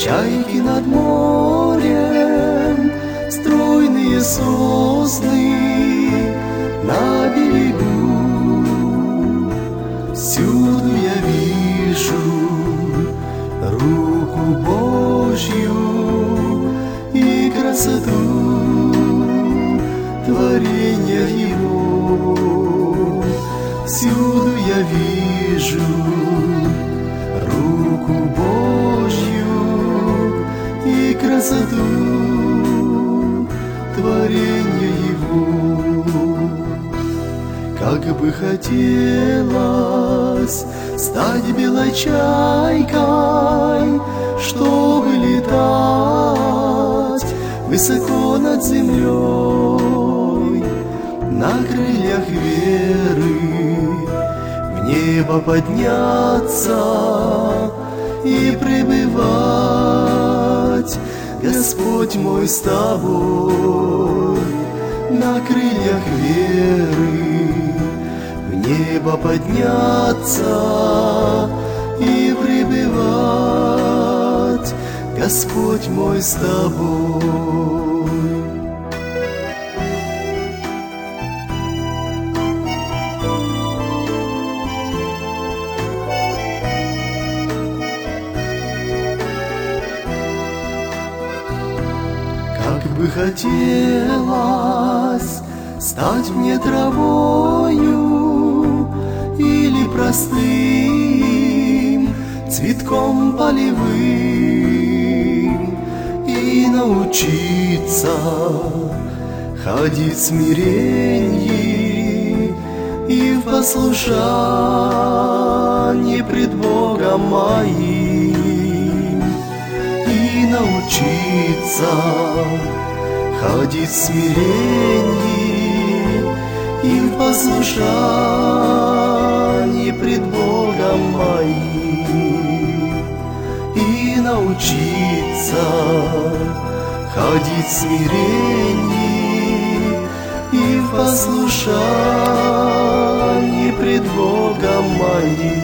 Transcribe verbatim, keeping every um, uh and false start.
чайки над морем, стройные сосны на берегу. Всюду я вижу руку Божью и красоту творения Его. Всюду я вижу руку Божью и красоту творения Его. Как бы хотелось стать белой чайкой, чтобы летать высоко над землей, на крыльях веры в небо подняться и пребывать, Господь мой, с Тобой. На крыльях веры в небо подняться и пребывать, Господь мой, с Тобой. Как бы хотелось стать мне травою или простым цветком полевым, и научиться ходить в смирении и в послушании пред Богом моим, и научиться ходить в смирении и в послушании пред Богом моим, и научиться ходить в смирении и в послушании пред Богом моим.